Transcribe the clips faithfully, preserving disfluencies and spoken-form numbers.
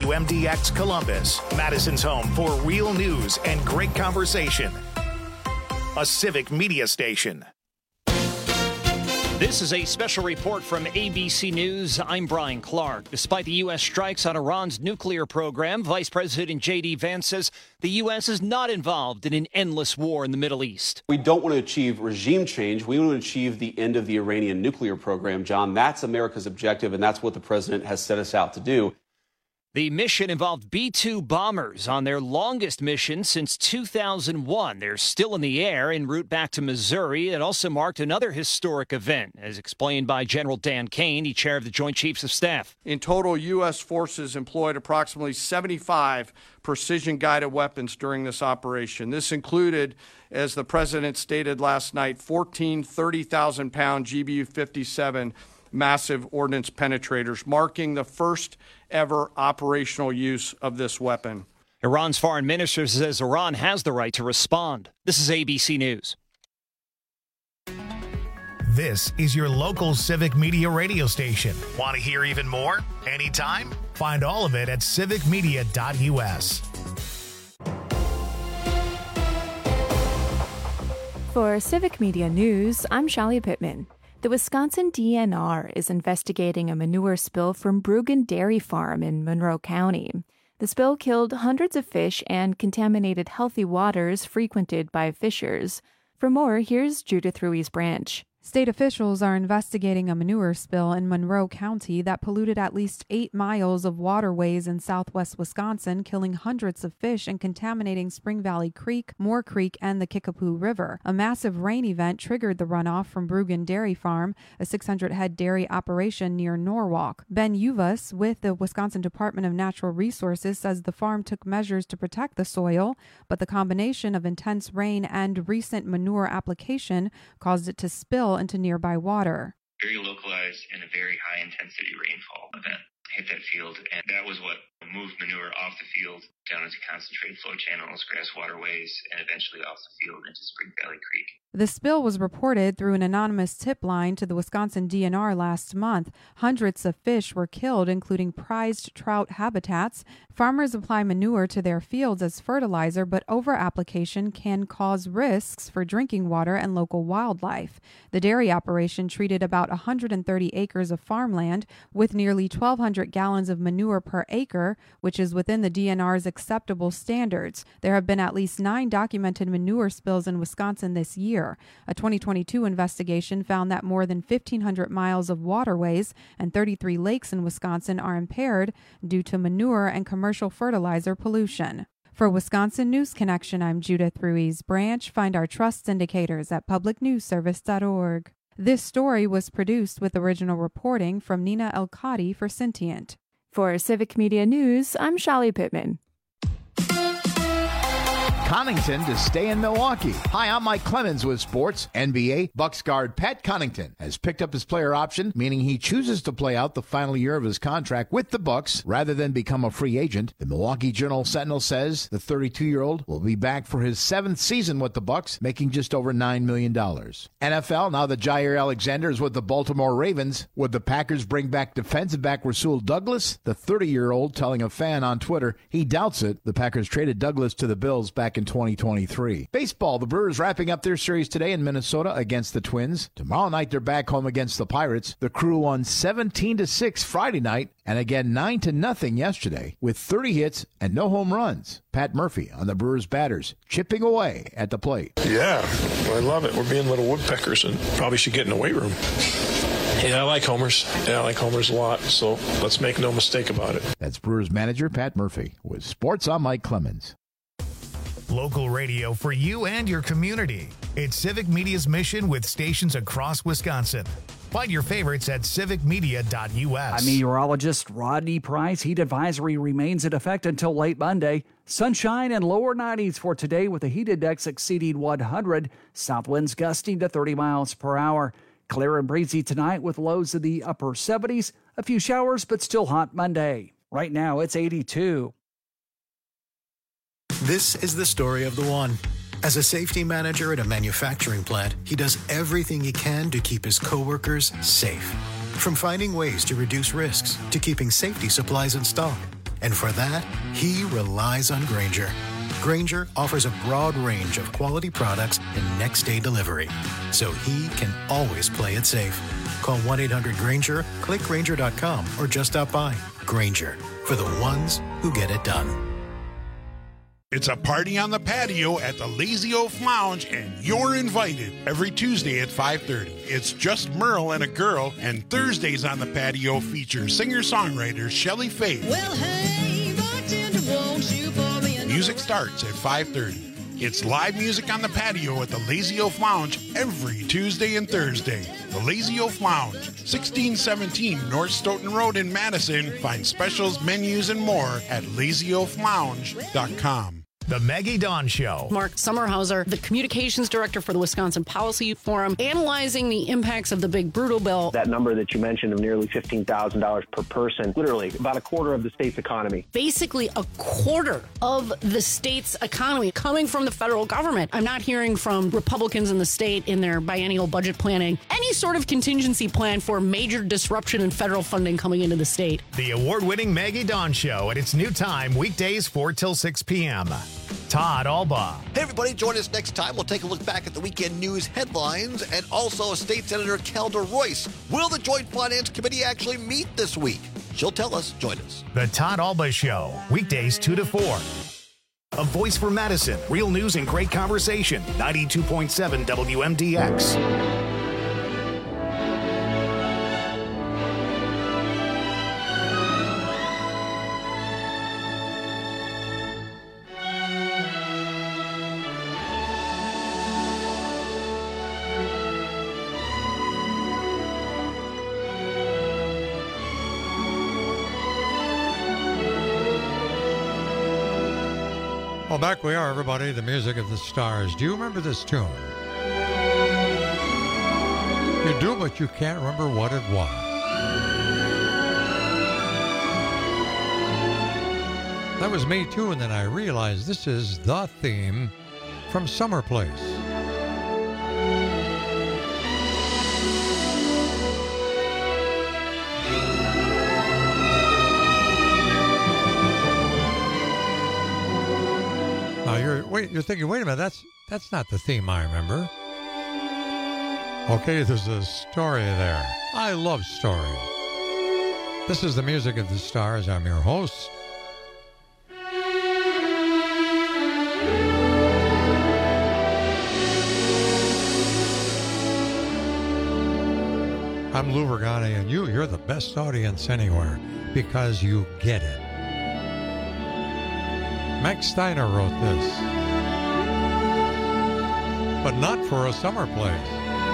W M D X Columbus, Madison's home for real news and great conversation. A Civic Media station. This is a special report from A B C News. I'm Brian Clark. Despite the U S strikes on Iran's nuclear program, Vice President J D Vance says the U S is not involved in an endless war in the Middle East. We don't want to achieve regime change. We want to achieve the end of the Iranian nuclear program, John. That's America's objective, and that's what the president has set us out to do. The mission involved B two bombers on their longest mission since two thousand one. They're still in the air en route back to Missouri. It also marked another historic event, as explained by General Dan Kane, the chair of the Joint Chiefs of Staff. In total, U S forces employed approximately seventy-five precision-guided weapons during this operation. This included, as the president stated last night, fourteen thirty thousand pound G B U fifty-seven massive ordnance penetrators, marking the first ever operational use of this weapon. Iran's foreign minister says Iran has the right to respond. This is A B C News. This is your local Civic Media radio station. Want to hear even more? Anytime? Find all of it at civic media dot U S. For Civic Media News, I'm Shali Pittman. The Wisconsin D N R is investigating a manure spill from Bruggen Dairy Farm in Monroe County. The spill killed hundreds of fish and contaminated healthy waters frequented by fishers. For more, here's Judith Ruiz-Branch. State officials are investigating a manure spill in Monroe County that polluted at least eight miles of waterways in southwest Wisconsin, killing hundreds of fish and contaminating Spring Valley Creek, Moore Creek, and the Kickapoo River. A massive rain event triggered the runoff from Bruggen Dairy Farm, a six hundred head dairy operation near Norwalk. Ben Uvas with the Wisconsin Department of Natural Resources says the farm took measures to protect the soil, but the combination of intense rain and recent manure application caused it to spill into nearby water. Very localized and a very high intensity rainfall event hit that field, and that was what moved manure off the field down into concentrated flow channels, grass waterways, and eventually off the field into Spring Valley Creek. The spill was reported through an anonymous tip line to the Wisconsin D N R last month. Hundreds of fish were killed, including prized trout habitats. Farmers apply manure to their fields as fertilizer, but over-application can cause risks for drinking water and local wildlife. The dairy operation treated about one hundred thirty acres of farmland with nearly twelve hundred gallons of manure per acre, which is within the D N R's acceptable standards. There have been at least nine documented manure spills in Wisconsin this year. A twenty twenty-two investigation found that more than fifteen hundred miles of waterways and thirty-three lakes in Wisconsin are impaired due to manure and commercial fertilizer pollution. For Wisconsin News Connection, I'm Judith Ruiz-Branch. Find our trust indicators at public news service dot org. This story was produced with original reporting from Nina Elkadi for Sentient. For Civic Media News, I'm Shali Pittman. Connington to stay in Milwaukee. Hi, I'm Mike Clemens with sports. N B A Bucks guard Pat Connington has picked up his player option, meaning he chooses to play out the final year of his contract with the Bucks rather than become a free agent. The Milwaukee Journal-Sentinel says the thirty-two-year-old will be back for his seventh season with the Bucks, making just over nine million dollars. N F L, now that Jair Alexander is with the Baltimore Ravens. Would the Packers bring back defensive back Rasul Douglas? The thirty-year-old telling a fan on Twitter he doubts it. The Packers traded Douglas to the Bills back in twenty twenty-three. Baseball, the Brewers wrapping up their series today in Minnesota against the Twins. Tomorrow night they're back home against the Pirates. The Crew won seventeen to six Friday night and again nine to nothing yesterday with thirty hits and no home runs. Pat Murphy on the Brewers batters, chipping away at the plate. Yeah, I love it. We're being little woodpeckers and probably should get in the weight room. Yeah, I like homers. Yeah, I like homers a lot, so let's make no mistake about it. That's Brewers manager Pat Murphy. With sports, I'm Mike Clemens. Local radio for you and your community. It's Civic Media's mission with stations across Wisconsin. Find your favorites at civic media dot U S. I'm meteorologist Rodney Price. Heat advisory remains in effect until late Monday. Sunshine and lower nineties for today with a heat index exceeding one hundred. South winds gusting to thirty miles per hour. Clear and breezy tonight with lows in the upper seventies. A few showers, but still hot Monday. Right now, it's eighty-two. This is the story of the one. As a safety manager at a manufacturing plant, he does everything he can to keep his coworkers safe. From finding ways to reduce risks to keeping safety supplies in stock. And for that, he relies on Grainger. Grainger offers a broad range of quality products and next-day delivery, so he can always play it safe. Call one eight hundred Grainger, click Grainger dot com, or just stop by. Grainger, for the ones who get it done. It's a party on the patio at the Lazy Oaf Lounge, and you're invited every Tuesday at five thirty. It's just Merle and a girl, and Thursdays on the patio feature singer-songwriter Shelley Faith. Well, hey, bartender, won't you pour me a Music starts at five thirty. It's live music on the patio at the Lazy Oaf Lounge every Tuesday and Thursday. The Lazy Oaf Lounge, sixteen seventeen North Stoughton Road in Madison. Find specials, menus, and more at lazy oaf lounge dot com. The Maggie Dawn Show. Mark Sommerhauser, the communications director for the Wisconsin Policy Forum, analyzing the impacts of the big brutal bill. That number that you mentioned of nearly fifteen thousand dollars per person, literally about a quarter of the state's economy. Basically a quarter of the state's economy coming from the federal government. I'm not hearing from Republicans in the state in their biennial budget planning any sort of contingency plan for major disruption in federal funding coming into the state. The award-winning Maggie Dawn Show at its new time, weekdays four till six p.m. Todd Alba. Hey, everybody, join us next time. We'll take a look back at the weekend news headlines and also State Senator Calder Royce. Will the Joint Finance Committee actually meet this week? She'll tell us. Join us. The Todd Alba Show, weekdays two to four. A voice for Madison. Real news and great conversation. ninety-two point seven W M D X. Well, back we are, everybody. The music of the stars. Do you remember this tune? You do, but you can't remember what it was. That was me, too, and then I realized this is the theme from Summer Place. Now you're wait. You're thinking, wait a minute. That's that's not the theme I remember. Okay, there's a story there. I love stories. This is the music of the stars. I'm your host. I'm Lou Vergani, and you, you're the best audience anywhere because you get it. Max Steiner wrote this, but not for a summer place.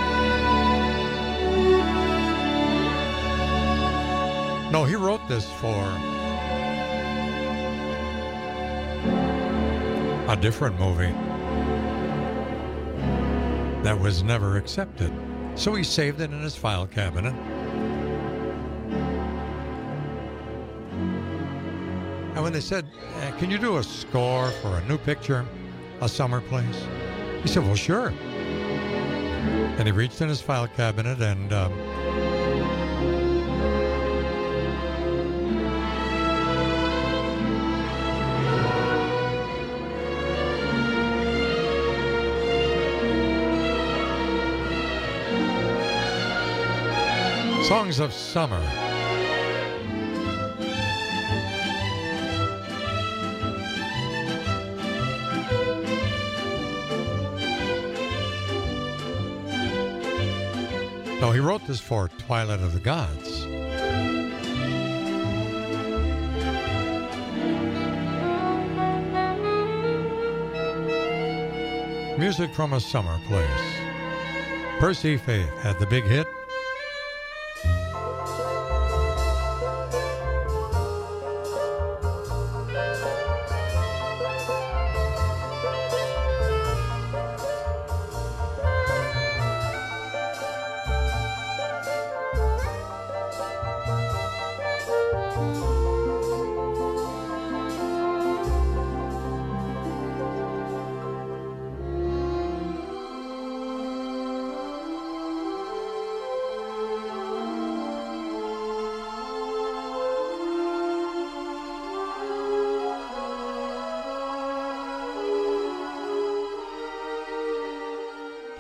No, he wrote this for a different movie that was never accepted. So he saved it in his file cabinet. And when they said, eh, can you do a score for a new picture, A Summer Place? He said, well, sure. And he reached in his file cabinet and um, Songs of Summer. No, he wrote this for Twilight of the Gods. Music from A Summer Place. Percy Faith had the big hit.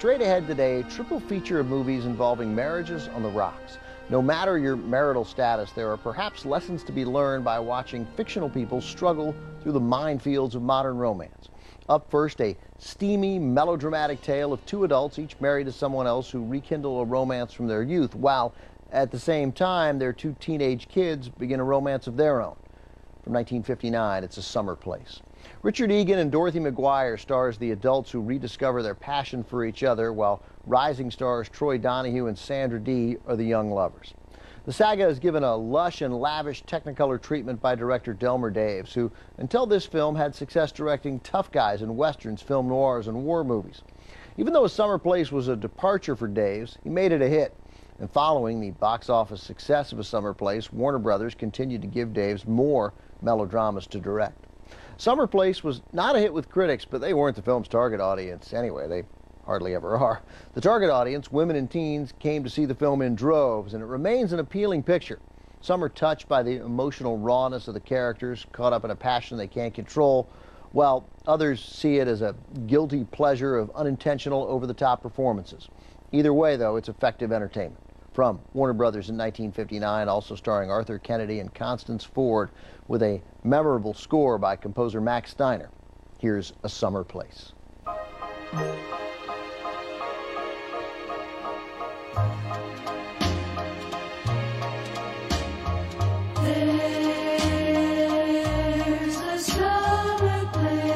straight ahead today, a triple feature of movies involving marriages on the rocks. No matter your marital status, there are perhaps lessons to be learned by watching fictional people struggle through the minefields of modern romance. Up first, a steamy, melodramatic tale of two adults, each married to someone else, who rekindle a romance from their youth, while at the same time their two teenage kids begin a romance of their own. From nineteen fifty-nine, it's A Summer Place. Richard Egan and Dorothy McGuire stars the adults who rediscover their passion for each other, while rising stars Troy Donahue and Sandra Dee are the young lovers. The saga is given a lush and lavish Technicolor treatment by director Delmer Daves, who, until this film, had success directing tough guys in westerns, film noirs, and war movies. Even though A Summer Place was a departure for Daves, he made it a hit. And following the box office success of A Summer Place, Warner Brothers continued to give Daves more melodramas to direct. Summer Place was not a hit with critics, but they weren't the film's target audience anyway. They hardly ever are. The target audience, women and teens, came to see the film in droves, and it remains an appealing picture. Some are touched by the emotional rawness of the characters, caught up in a passion they can't control, while others see it as a guilty pleasure of unintentional, over-the-top performances. Either way, though, it's effective entertainment. From Warner Brothers in nineteen fifty-nine, also starring Arthur Kennedy and Constance Ford, with a memorable score by composer Max Steiner. Here's A Summer Place. There's a summer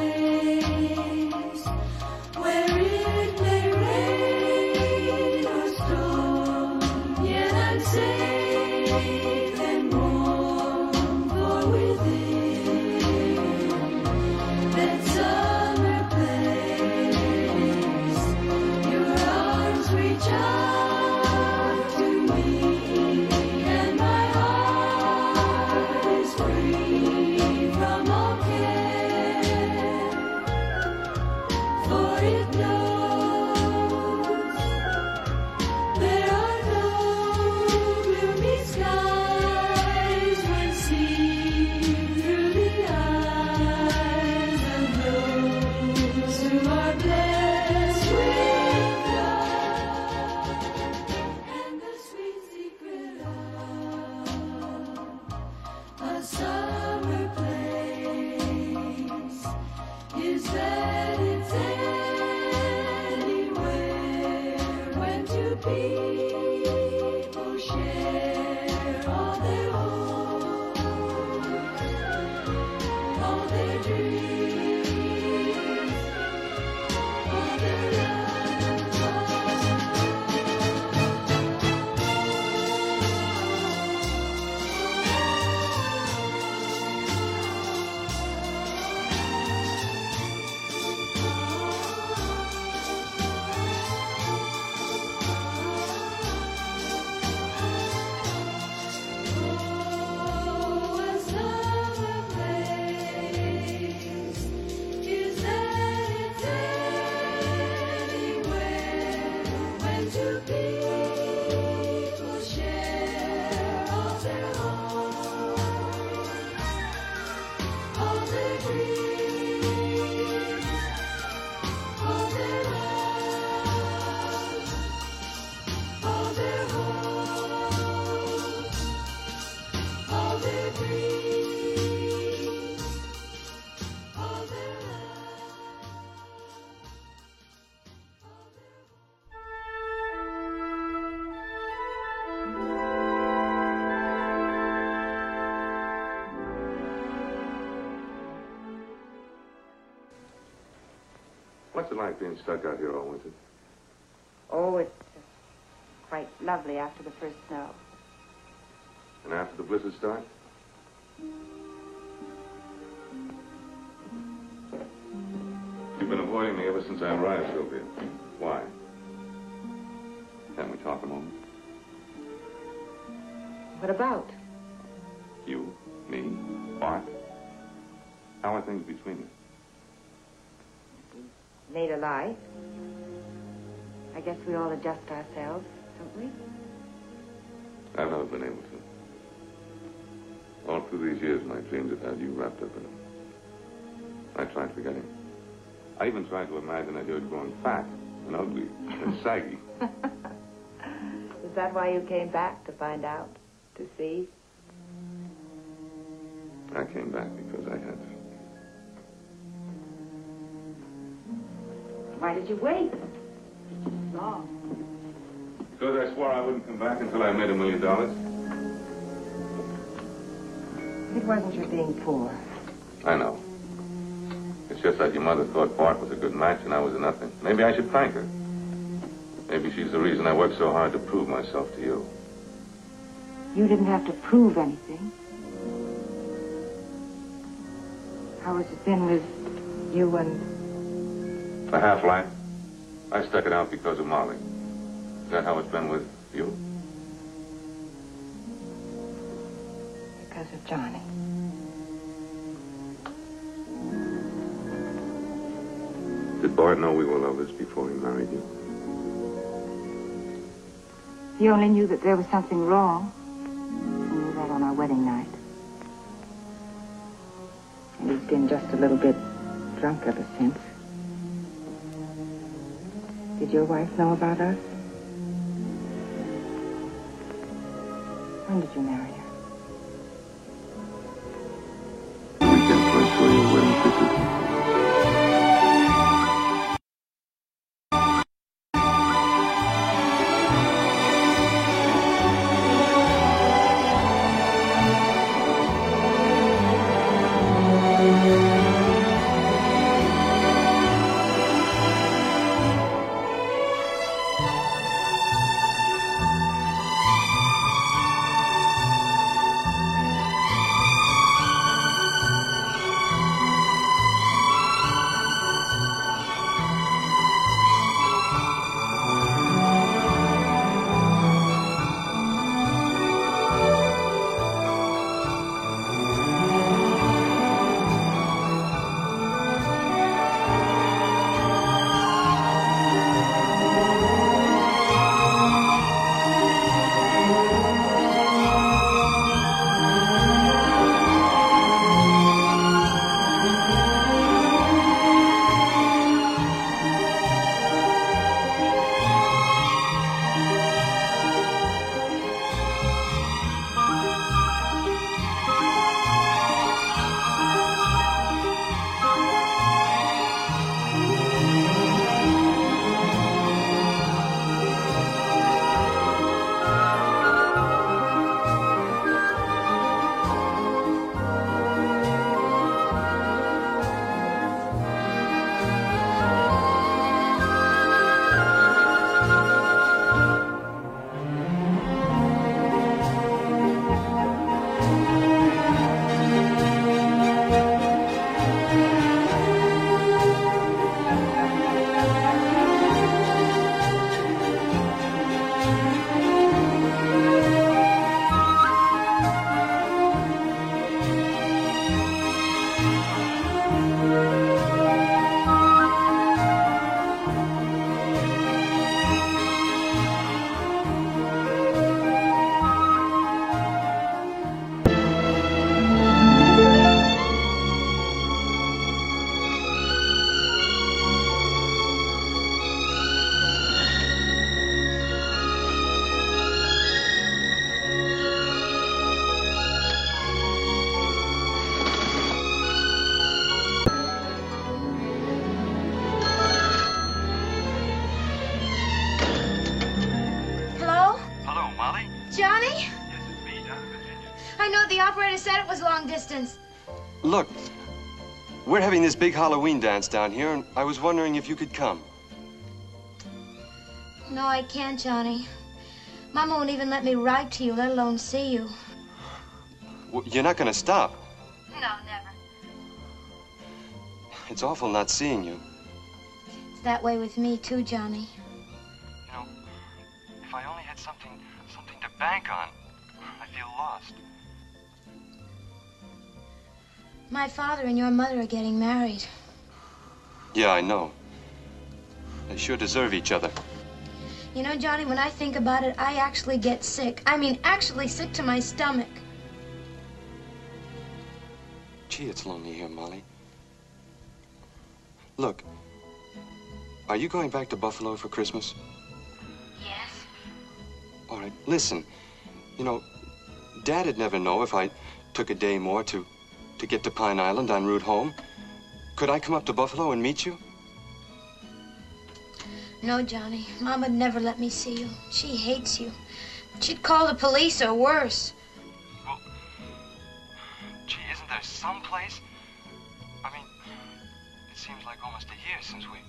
place where it may rain or storm, yet I'm safe and warm, for within that summer place, your arms reach out to me, and my heart is free from all care, for it knows there are no gloomy skies when seen through the eyes of those who are blessed with love and the sweet secret of a summer place is that it's anywhere when two people share all their hopes, all their dreams, all their Oh, a summer place is that it's anywhere when two people share all their hopes, all their dreams, all their love, all their hopes, all their dreams, all their What's it like being stuck out here all winter? Oh, it's uh, quite lovely after the first snow. And after the blizzard start? You've been avoiding me ever since I arrived, Sylvia. Why? Can we talk a moment? What about? You, me, Bart? How are things between you? Made a life. I guess we all adjust ourselves, don't we? I've never been able to. All through these years, my dreams have had you wrapped up in them. I tried forgetting. I even tried to imagine that you were growing fat and ugly and saggy. Is that why you came back, to find out? To see? I came back because I had to. Why did you wait? Long. Because I swore I wouldn't come back until I made a million dollars. It wasn't your being poor. I know. It's just that your mother thought Bart was a good match and I was a nothing. Maybe I should thank her. Maybe she's the reason I worked so hard to prove myself to you. You didn't have to prove anything. How has it been with you and... A half-life. I stuck it out because of Molly. Is that how it's been with you? Because of Johnny. Did Bart know we were lovers before he married you? He only knew that there was something wrong. He knew that on our wedding night. And he's been just a little bit drunk ever since. Did your wife know about us? When did you marry her? Weekend place where your wedding ticket. Distance. Look, we're having this big Halloween dance down here, and I was wondering if you could come. No, I can't, Johnny. Mama won't even let me write to you, let alone see you. Well, you're not going to stop. No, never. It's awful not seeing you. It's that way with me, too, Johnny. You know, if I only had something, something to bank on, I feel lost. My father and your mother are getting married. Yeah, I know. They sure deserve each other. You know, Johnny, when I think about it, I actually get sick. I mean, actually sick to my stomach. Gee, it's lonely here, Molly. Look, are you going back to Buffalo for Christmas? Yes. All right, listen. You know, Dad'd never know if I took a day more to, to get to Pine Island en route home. Could I come up to Buffalo and meet you? No, Johnny. Moma'd never let me see you. She hates you. She'd call the police or worse. Gee, isn't there some place? I mean, it seems like almost a year since we...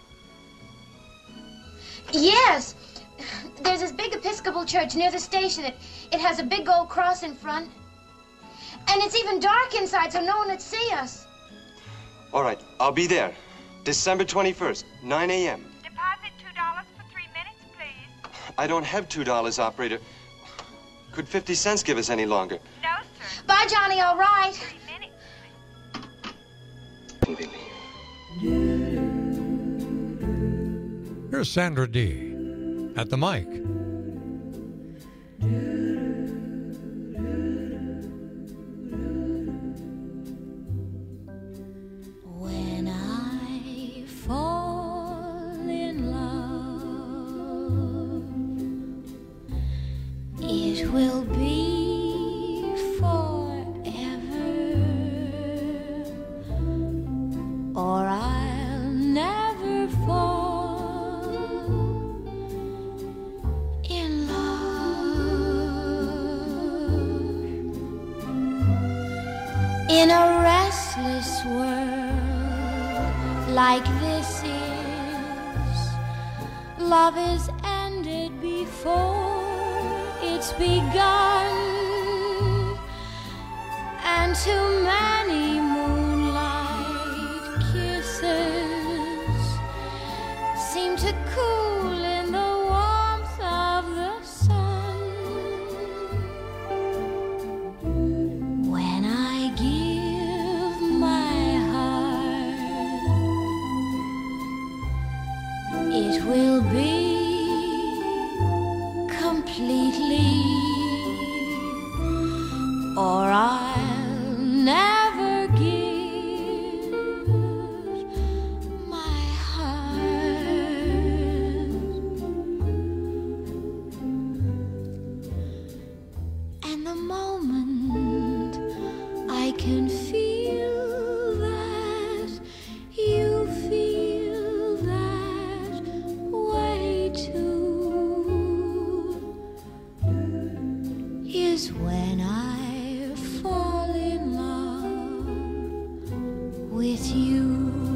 Yes! There's this big Episcopal church near the station. It, it has a big gold cross in front. And it's even dark inside, so no one would see us. All right, I'll be there. December twenty-first, nine a.m. Deposit two dollars for three minutes, please. I don't have two dollars, operator. Could fifty cents give us any longer? No, sir. Bye, Johnny, all right. Three minutes, please. Here's Sandra Dee at the mic. When I fall in love, it will be forever, or I'll never fall in love. In a restless world like this is, love is ended before it's begun, and too many moonlight kisses seem to cool in the warmth of the sun. When I give my heart, it will be completely, or I'll never give my heart. And the moment I can feel that you feel that way too is when I fall in love with you.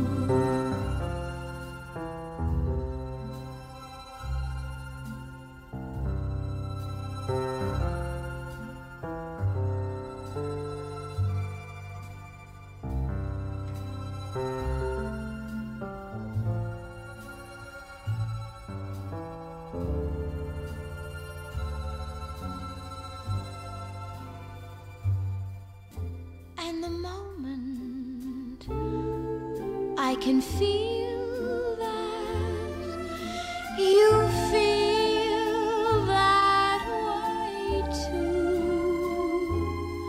And the moment I can feel that you feel that way too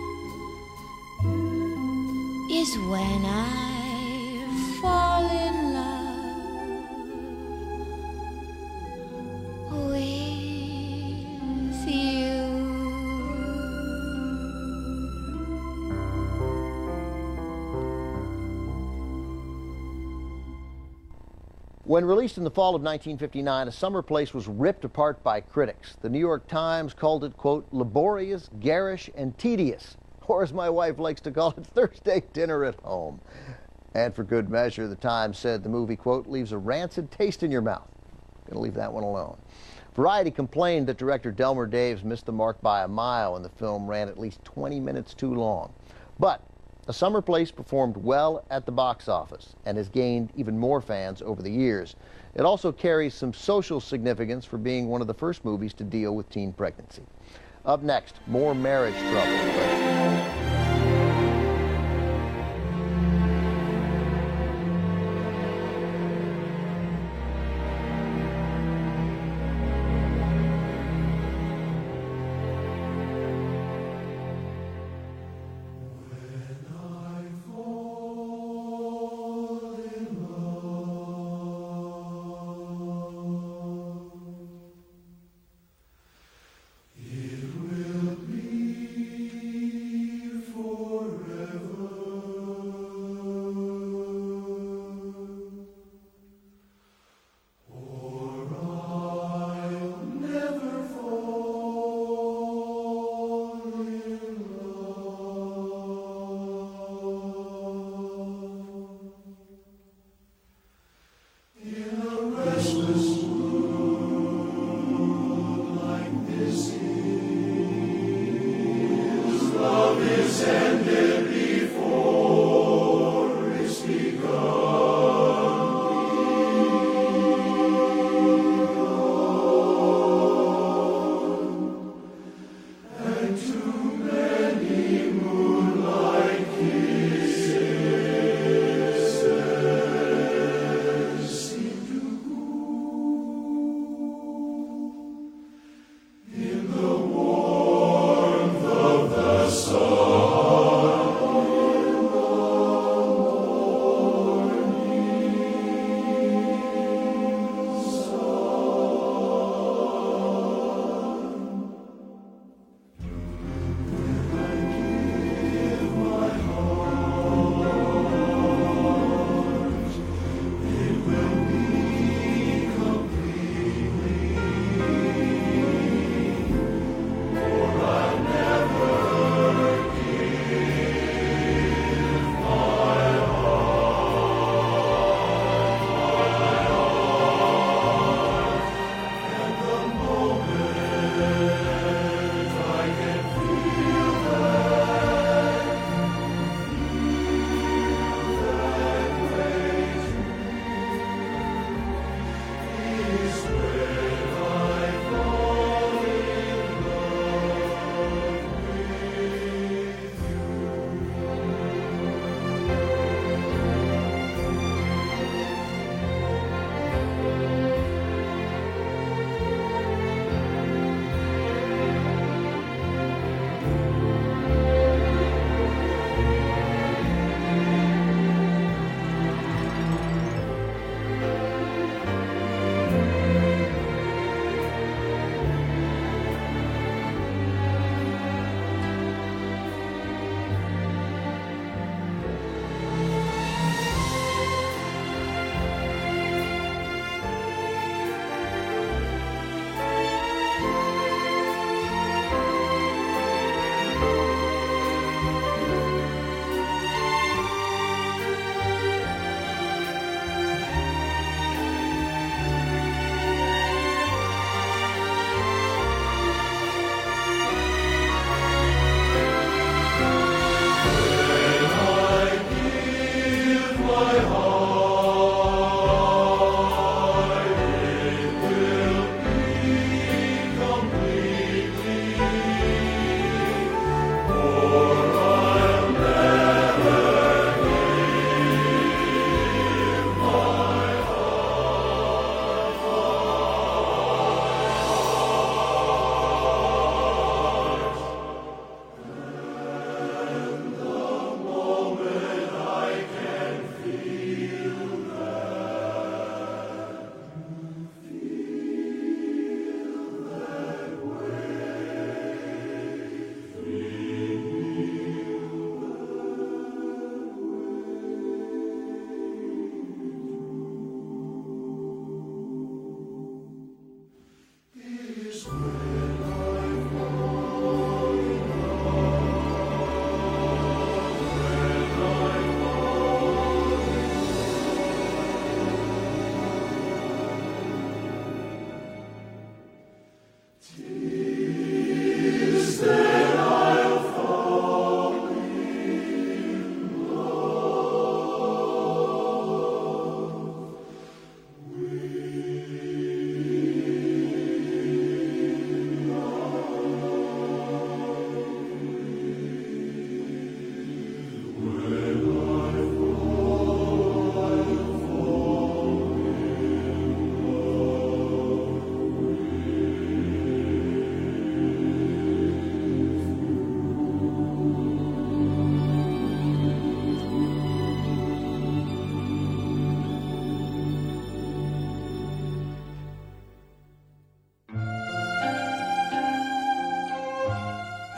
is when I fall in love with you. When released in the fall of nineteen fifty-nine, A Summer Place was ripped apart by critics. The New York Times called it, quote, laborious, garish, and tedious, or as my wife likes to call it, Thursday dinner at home. And for good measure, the Times said the movie, quote, leaves a rancid taste in your mouth. Gonna leave that one alone. Variety complained that director Delmer Daves missed the mark by a mile and the film ran at least twenty minutes too long. But A Summer Place performed well at the box office and has gained even more fans over the years. It also carries some social significance for being one of the first movies to deal with teen pregnancy. Up next, more marriage trouble.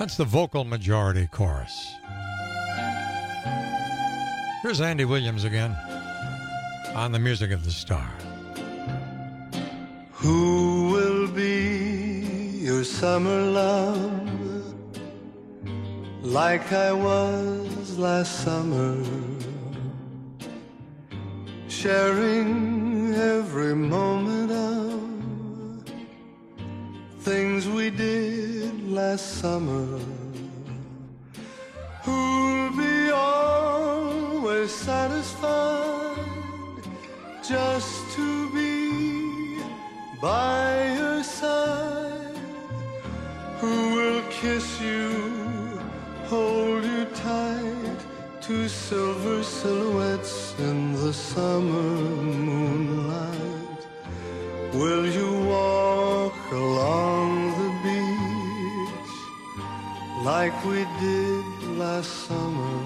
That's the vocal majority chorus. Here's Andy Williams again on the Music of the Star. Who will be your summer love like I was last summer, sharing every moment of things we did last summer? Who'll be always satisfied just to be by your side? Who will kiss you, hold you tight to silver silhouettes in the summer moonlight? Will you walk along the beach like we did last summer,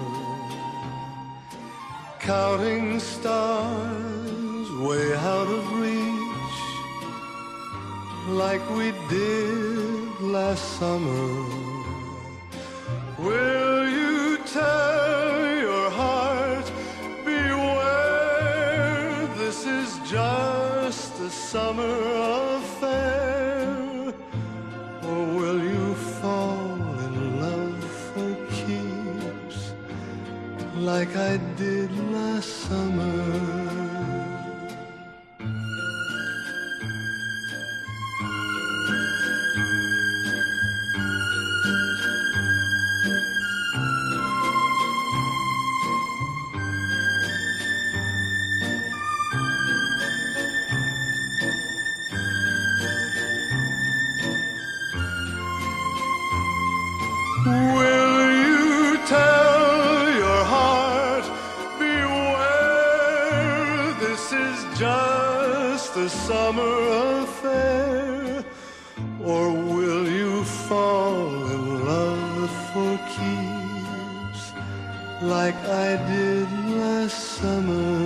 counting stars way out of reach like we did last summer? Will you tell your heart, beware, this is just a summer affair? Or will you fall in love for keeps like I did last summer? Will you tell your heart, beware, this is just a summer affair? Or will you fall in love for keeps like I did last summer?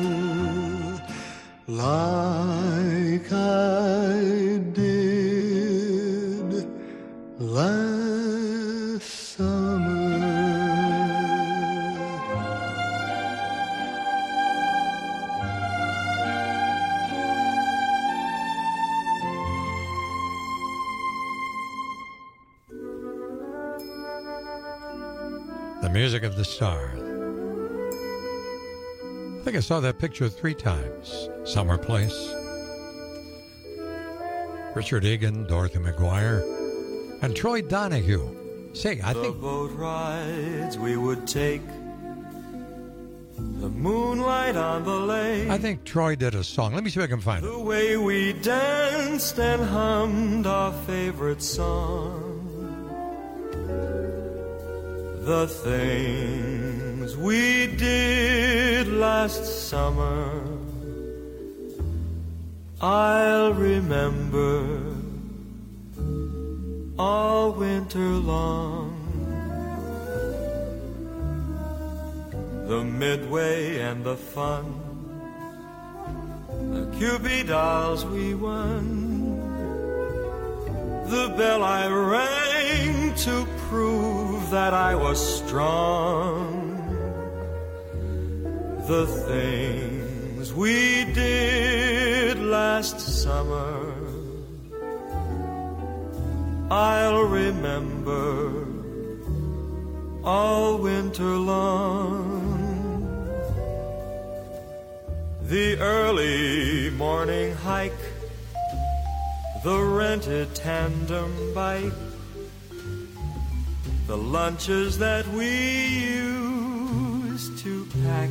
Like I did last Music of the Star. I think I saw that picture three times. Summer Place. Richard Egan, Dorothy McGuire, and Troy Donahue. Say, I the think... The boat rides we would take, the moonlight on the lake. I think Troy did a song. Let me see if I can find the it. The way we danced and hummed our favorite song. The things we did last summer, I'll remember all winter long. The midway and the fun, the Cupid dolls we won, the bell I rang to prove that I was strong. The things we did last summer, I'll remember all winter long. The early morning hike, the rented tandem bike, the lunches that we used to pack.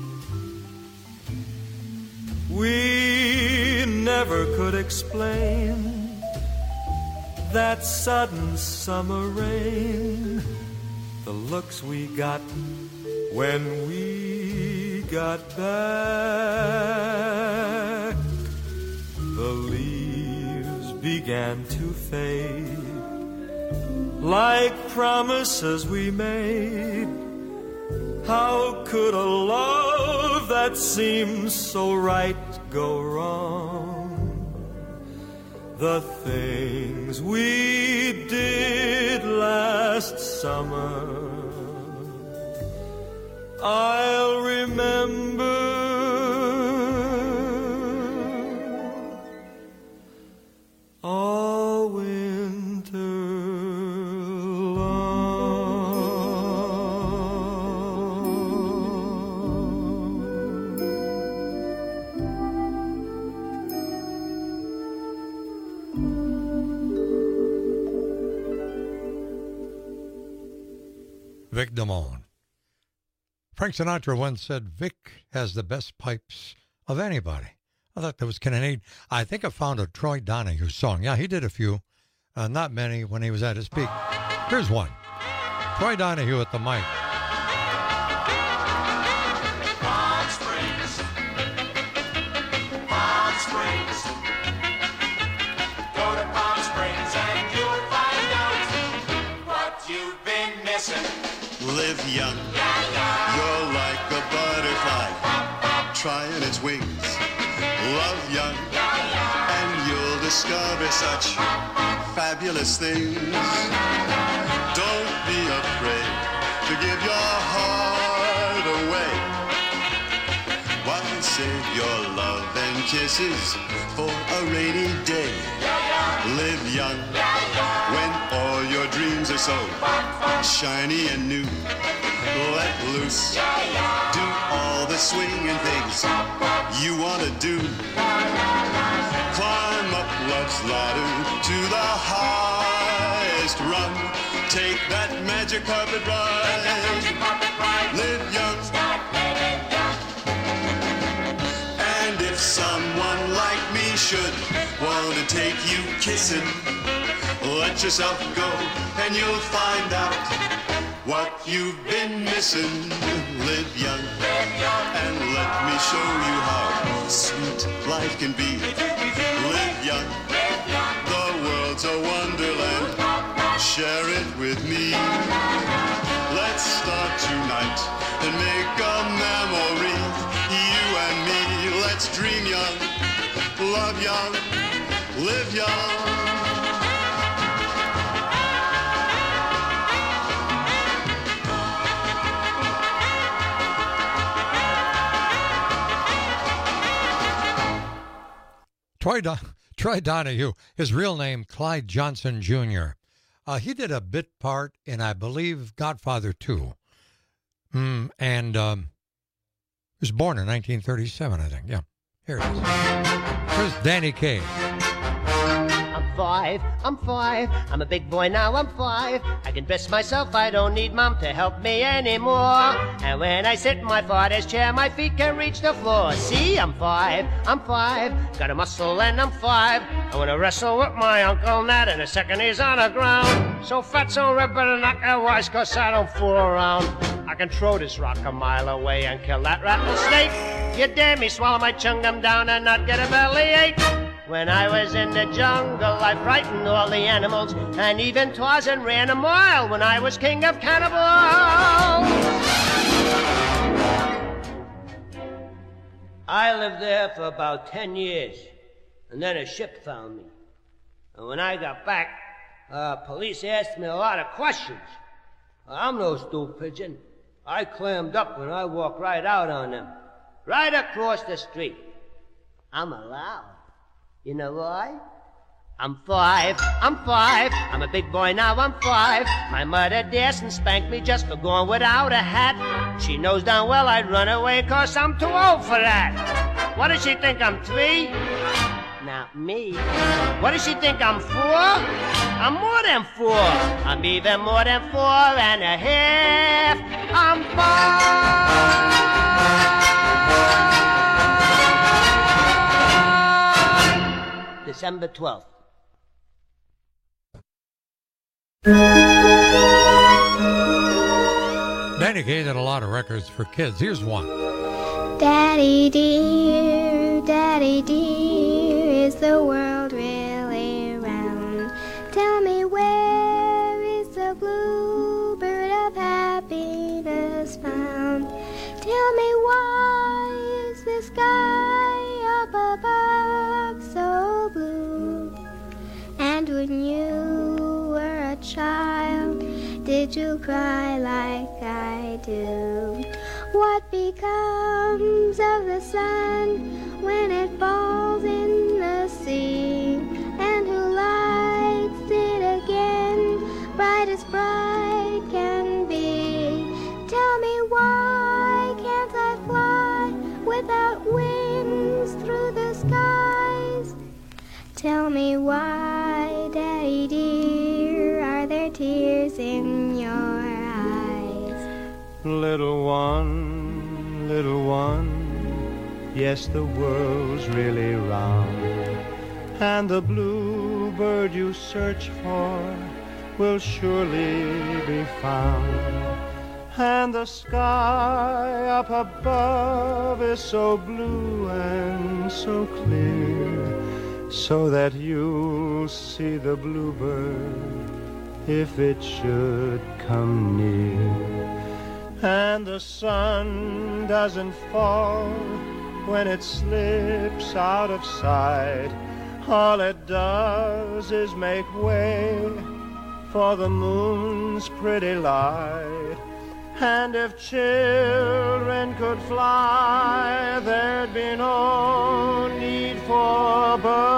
We never could explain that sudden summer rain, the looks we got when we got back. The leaves began to fade like promises we made. How could a love that seemed so right go wrong? the things we did last summer. I'll remember all winter Vic Damone. Frank Sinatra once said, Vic has the best pipes of anybody. I thought that was kind of neat. I think I found a Troy Donahue song. Yeah, he did a few. Uh, not many when he was at his peak. Here's one. Troy Donahue at the mic. Palm Springs. Palm Springs. Go to Palm Springs and you'll find out what you've been missing. Live young. You're like a butterfly trying its wings. Love young, and you'll discover such fabulous things. Don't be afraid to give your heart away. Why save your love and kisses for a rainy day? Live young when all your dreams are so shiny and new. Let loose, do all the swinging things you want to do. Climb up love's ladder to the highest rung. Take that magic carpet ride. Live young. And if someone like me should want to take you kissing, let yourself go and you'll find out what you've been missing. Live young, and let me show you how sweet life can be. Live young, the world's a wonderland. Share it with me. Let's start tonight and make a memory. You and me, let's dream young, love young, live young. Troy, Don- Troy Donahue, his real name, Clyde Johnson Junior Uh, he did a bit part in, I believe, Godfather two. Mm, and um, he was born in nineteen thirty-seven, I think. Yeah, here it is. Here's Danny Kaye. I'm five, I'm five, I'm a big boy now, I'm five. I can dress myself, I don't need mom to help me anymore. And when I sit in my father's chair, my feet can reach the floor. See, I'm five, I'm five, got a muscle and I'm five. I wanna wrestle with my Uncle Nat in a second he's on the ground. So fat, so ripping and knock that wise, cause I don't fool around. I can throw this rock a mile away and kill that rattlesnake. You dare me swallow my chewing down and not get a bellyache. When I was in the jungle, I frightened all the animals, and even Tarzan ran a mile when I was king of cannibals. I lived there for about ten years, and then a ship found me. And when I got back, uh, police asked me a lot of questions. I'm no stool pigeon. I clammed up and I walked right out on them, right across the street. I'm allowed. You know why? I'm five, I'm five, I'm a big boy now, I'm five. My mother dares and spanked me just for going without a hat. She knows darn well I'd run away cause I'm too old for that. What does she think, I'm three? Not me. What does she think, I'm four? I'm more than four. I'm even more than four and a half. I'm five. December twelfth. Danny Kaye did a lot of records for kids. Here's one. Daddy dear, Daddy dear, is the world really round? Tell me, where is the bluebird of happiness found? Tell me, why is the sky up above so blue? would you cry like I do? What becomes of the sun when it falls in the sea? And who lights it again, bright as bright can be? Tell me, why can't I fly without wings through the skies? Tell me why, Daddy dear, are there tears in your eyes? Little one, little one, yes, the world's really round, and the bluebird you search for will surely be found. And the sky up above is so blue and so clear, so that you'll see the bluebird if it should come near. And the sun doesn't fall when it slips out of sight. All it does is make way for the moon's pretty light. And if children could fly, there'd be no need for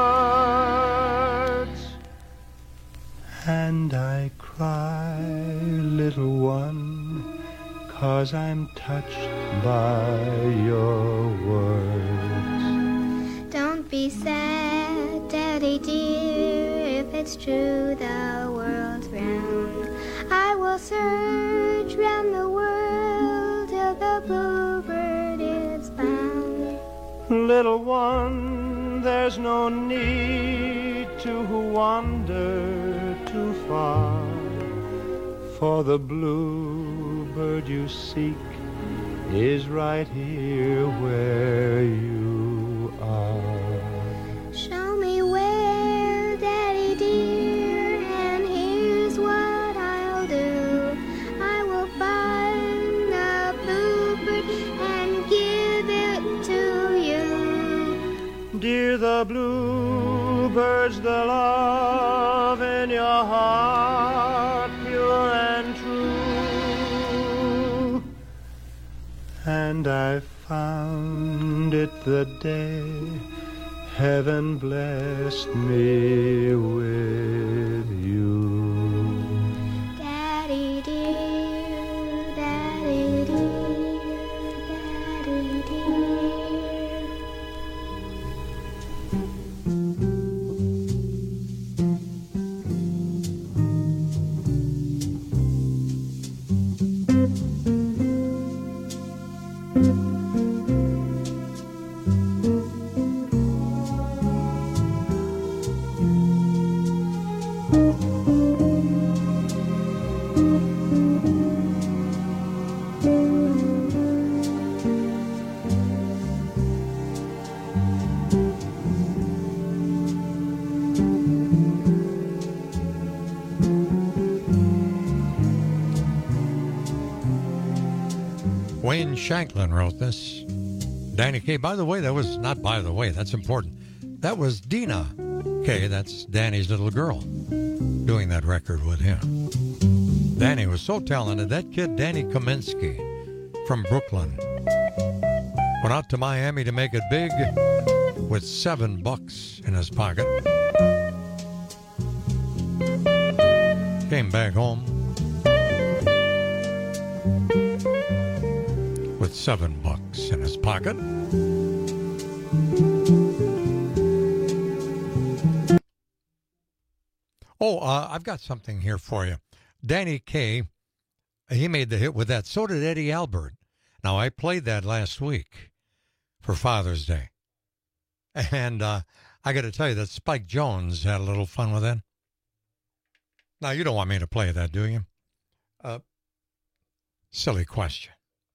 birds. And I cry, little one, 'cause I'm touched by your words. Don't be sad, Daddy dear, if it's true the world's round. I will search round the world till the bluebird is found. Little one, there's no need to wander too far, for the bluebird you seek is right here where you are. Show me where, Daddy dear, and here's what I'll do. I will find the bluebird and give it to you. Dear, the bluebird's the love in your heart, pure and true. And I found it the day heaven blessed me with you. Daddy dear, Daddy dear, Daddy dear. Wayne Shanklin wrote this. Danny Kaye. By the way, that was not by the way, that's important. That was Dina Kaye, that's Danny's little girl, doing that record with him. Danny was so talented. That kid, Danny Kaminsky, from Brooklyn, went out to Miami to make it big with seven bucks in his pocket. Came back home with seven bucks in his pocket. Oh, uh, I've got something here for you. Danny Kaye, he made the hit with that. So did Eddie Albert. Now, I played that last week for Father's Day. And uh, I got to tell you that Spike Jones had a little fun with that. Now, you don't want me to play that, do you? Uh, silly question.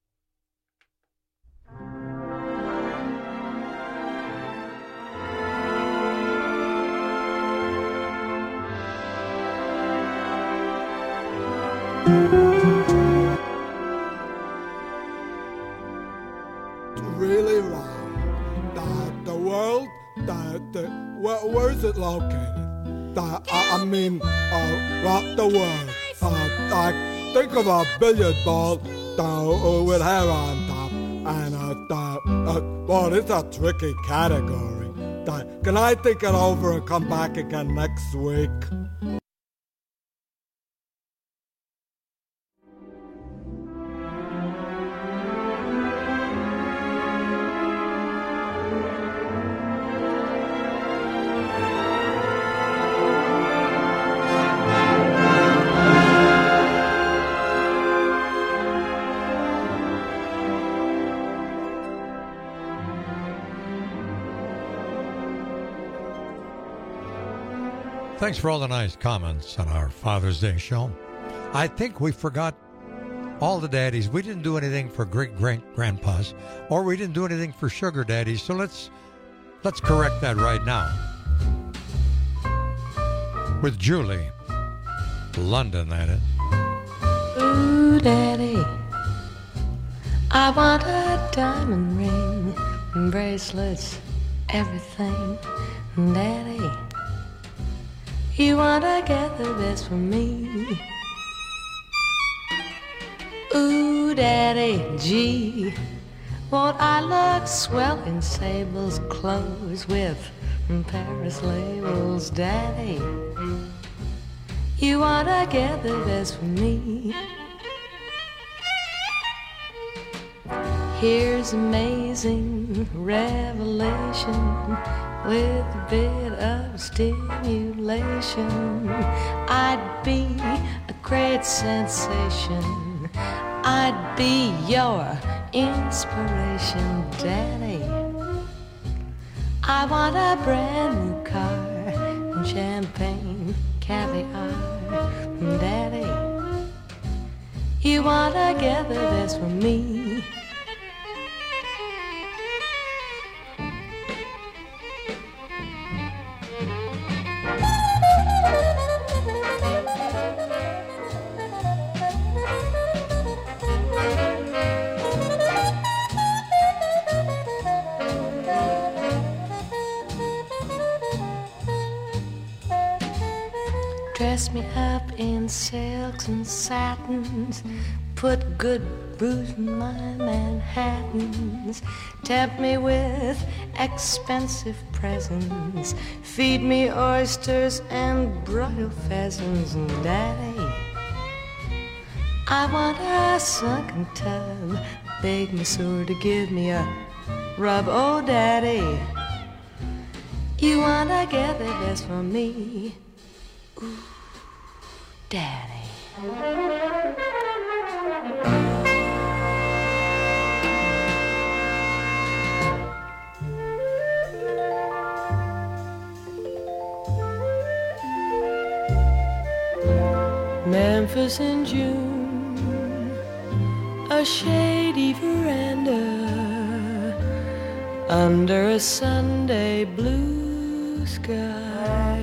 Really wrong. The, the world, the, the, where, where is it located? The, I, I mean, uh, rock the world. Uh, like think of a billiard ball uh, with hair on top. And, uh, uh, uh, well, it's a tricky category. Uh, can I think it over and come back again next week? Thanks for all the nice comments on our Father's Day show. I think we forgot all the daddies. We didn't do anything for great great grandpas, or we didn't do anything for sugar daddies. So let's let's correct that right now. With Julie, London, that is. Ooh, daddy, I want a diamond ring, bracelets, everything, daddy. You want to get the best from me. Ooh, daddy, gee, won't I look swell in Sable's clothes with Paris labels, daddy? You want to get the best from me. Here's amazing revelation with a bit of stimulation. I'd be a great sensation. I'd be your inspiration, daddy. I want a brand new car and champagne, caviar, daddy. You want to get the best from me. Dress me up in silks and satins, put good booze in my Manhattans, tempt me with expensive presents, feed me oysters and broiled pheasants, and daddy, I want a sunken tub, beg Monsieur to give me a rub, oh daddy, you wanna get the best from me. Ooh, daddy. Memphis in June, a shady veranda under a Sunday blue sky.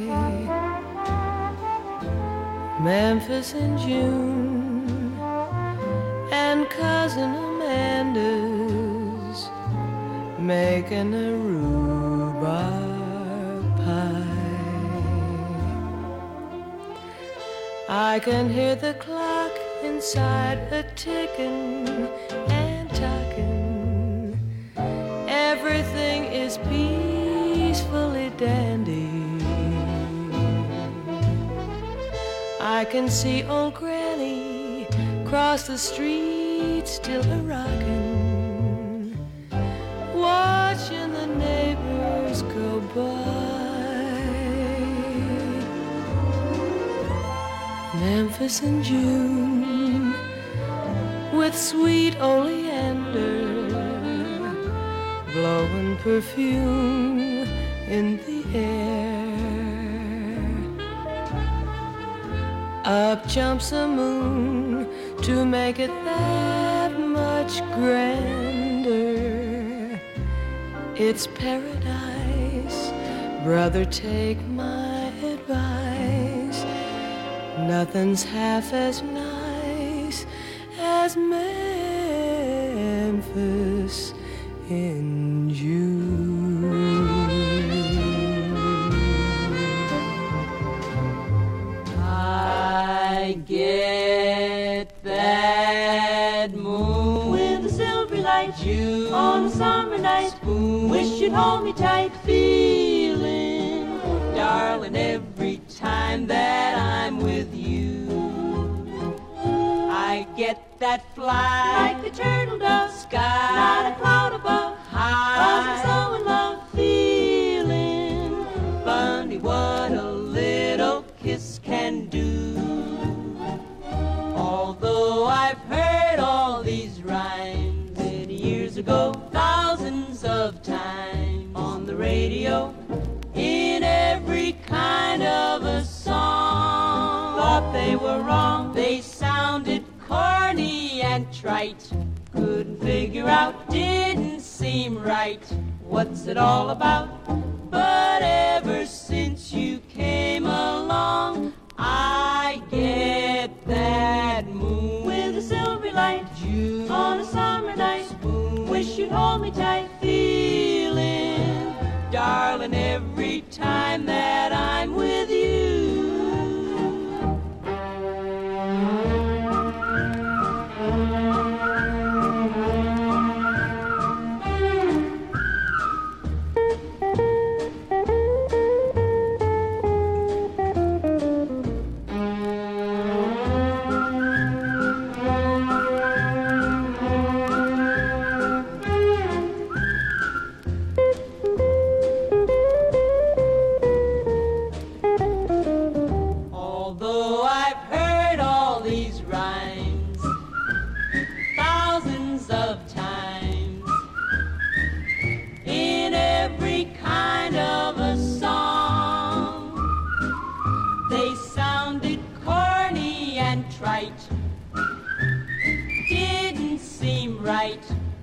Memphis in June, and Cousin Amanda's making a rhubarb pie. I can hear the clock inside a ticking and talking. Everything is peacefully dandy. I can see old Granny cross the street, still a-rockin', watching the neighbors go by. Memphis in June, with sweet oleander, blowing perfume in the air. Up jumps the moon to make it that much grander. It's paradise, brother, take my advice. Nothing's half as nice as Memphis in June. I guess you on a summer night. Wish you'd hold me tight, feeling, darling, every time that I'm with you. I get that fly like a turtle dove, sky, not a cloud above, high, 'cause I'm so in love, feeling funny what a little kiss can do. Although I've heard all these rhymes many years ago, thousands of times on the radio, in every kind of a song, thought they were wrong, they sounded corny and trite, couldn't figure out, didn't seem right, what's it all about? But ever since you came along, I get that moon with a silvery light, June on a summer night, wish you'd hold me tight, feeling, darling, every time that I'm with you. Although I've heard all these rhymes thousands of times, in every kind of a song, they sounded corny and trite, didn't seem right,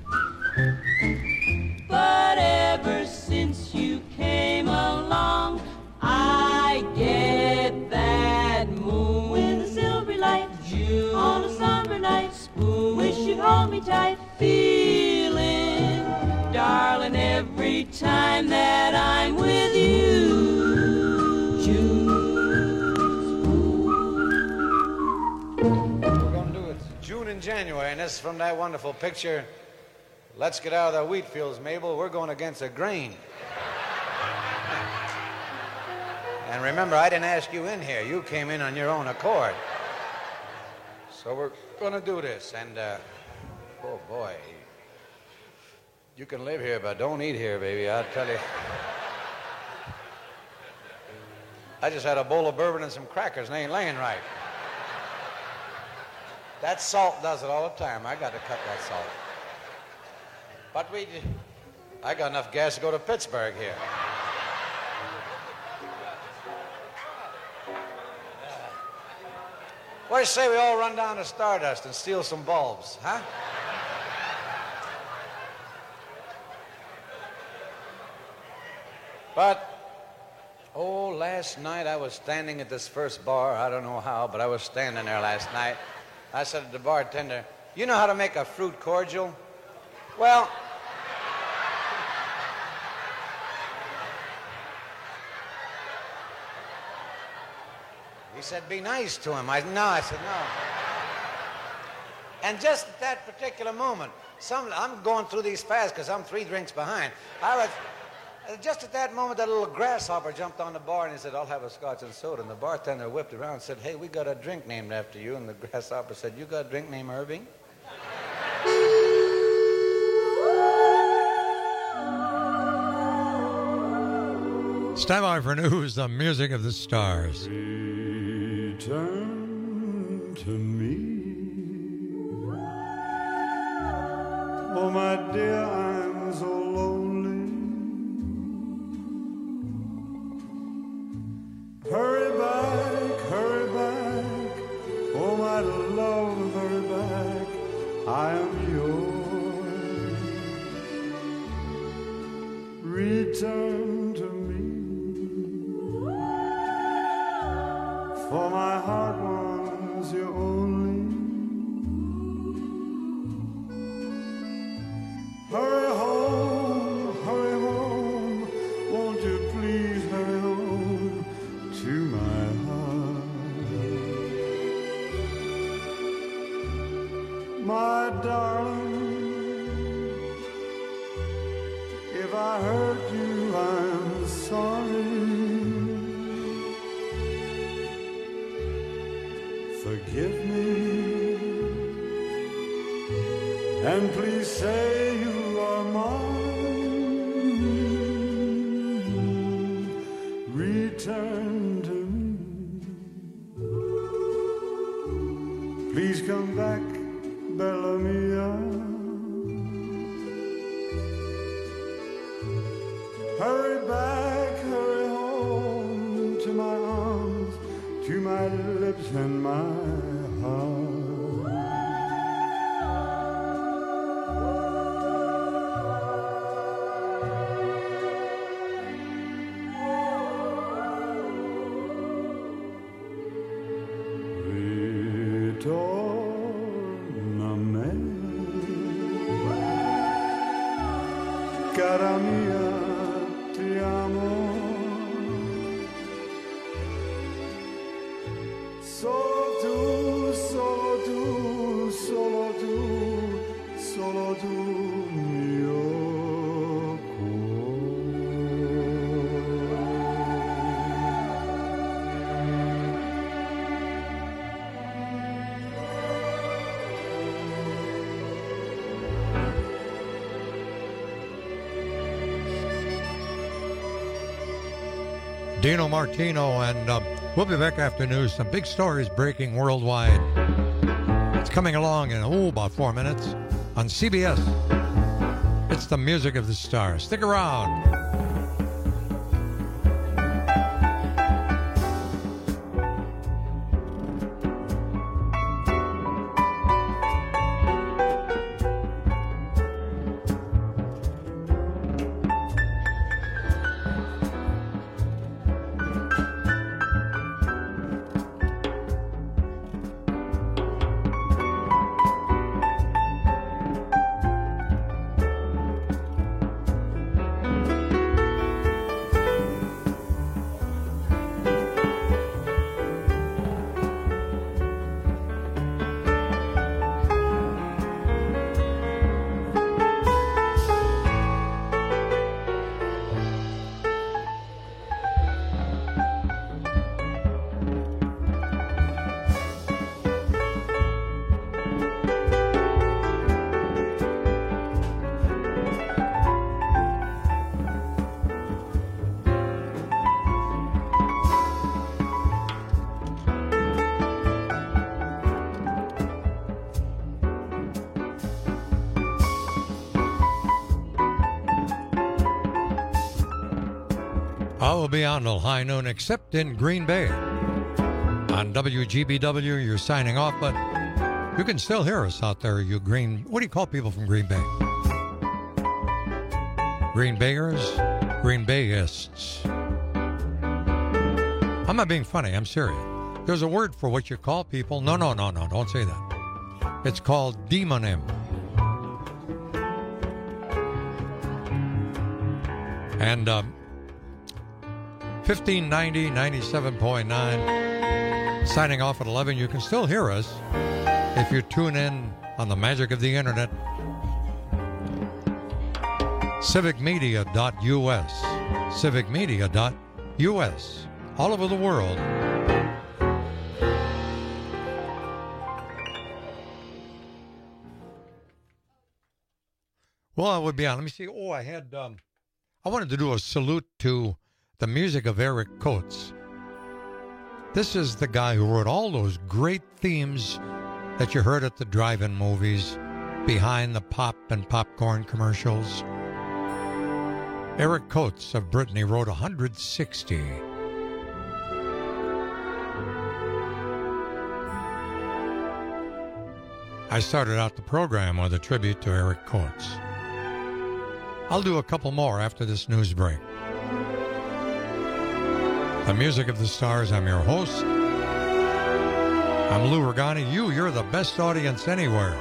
but ever since you came along, I get that moon with a silvery light, June on a summer night, spoon, wish you'd hold me tight, feeling, darling, every time that I'm with you. June. We're going to do it June and January, and this is from that wonderful picture, Let's Get Out of the Wheat Fields, Mabel. We're going against the grain. And remember, I didn't ask you in here. You came in on your own accord. So we're going to do this. And, uh, oh, boy. You can live here, but don't eat here, baby. I'll tell you. I just had a bowl of bourbon and some crackers, and they ain't laying right. That salt does it all the time. I got to cut that salt. But we... I got enough gas to go to Pittsburgh here. What do you say we all run down to Stardust and steal some bulbs, huh? But, oh, last night I was standing at this first bar. I don't know how, but I was standing there last night. I said to the bartender, you know how to make a fruit cordial? Well... He said, be nice to him. I no, I said, no. And just at that particular moment, some, I'm going through these fast because I'm three drinks behind. I was, just at that moment, that little grasshopper jumped on the bar and he said, I'll have a scotch and soda. And the bartender whipped around and said, hey, we got a drink named after you. And the grasshopper said, you got a drink named Irving? Stand by for news, the music of the stars. Return to me. Oh, my dear, I'm so lonely. Hurry back, hurry back. Oh, my love, hurry back. I am yours. Return to me. For my heart wants you only. Hurry home, hurry home. Won't you please hurry home to my heart? My darling, I hurt you, I'm sorry. Forgive me, and please say you are mine. Return to me. Please come back, Bella Mia. Hurry back, hurry home to my arms, to my lips and my heart. Ritorna me, cara mia. Ti amo, solo tu, solo tu, solo tu, solo tu, mio Dino Martino, and uh, we'll be back after news. Some big stories breaking worldwide. It's coming along in, oh, about four minutes on C B S. It's the music of the stars. Stick around. I will be on till high noon, except in Green Bay. On W G B W, you're signing off, but you can still hear us out there, you Green... What do you call people from Green Bay? Green Bayers? Green Bayists. I'm not being funny, I'm serious. There's a word for what you call people. No, no, no, no, don't say that. It's called demonym. And, um... fifteen ninety, ninety-seven point nine. Signing off at eleven. You can still hear us if you tune in on the magic of the internet. civic media dot U S. civic media dot U S. All over the world. Well, I would be on. Let me see. Oh, I had, um, I wanted to do a salute to the music of Eric Coates. This is the guy who wrote all those great themes that you heard at the drive-in movies, behind the pop and popcorn commercials. Eric Coates of Brittany wrote one hundred sixty. I started out the program with a tribute to Eric Coates. I'll do a couple more after this news break. The music of the stars, I'm your host. I'm Lou Regani. You, you're the best audience anywhere.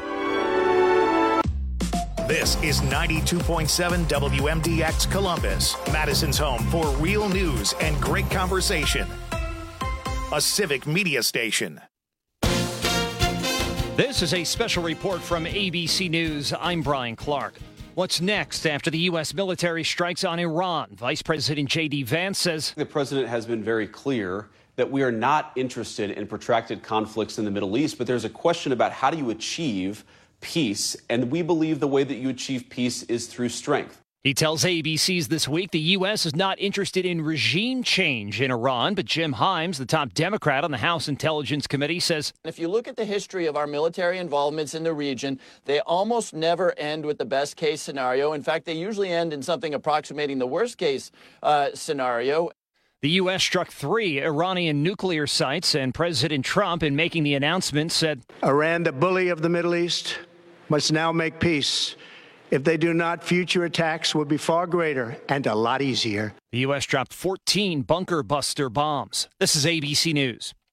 This is ninety-two point seven W M D X Columbus, Madison's home for real news and great conversation. A civic media station. This is a special report from A B C News. I'm Brian Clark. What's next after the U S military strikes on Iran? Vice President J D. Vance says the president has been very clear that we are not interested in protracted conflicts in the Middle East, but there's a question about how do you achieve peace, and we believe the way that you achieve peace is through strength. He tells A B C's This Week the U S is not interested in regime change in Iran, but Jim Himes, the top Democrat on the House Intelligence Committee, says if you look at the history of our military involvements in the region, they almost never end with the best case scenario. In fact, they usually end in something approximating the worst case uh, scenario. The U S struck three Iranian nuclear sites, and President Trump, in making the announcement, said Iran, the bully of the Middle East, must now make peace. If they do not, future attacks will be far greater and a lot easier. The U S dropped fourteen bunker buster bombs. This is A B C News.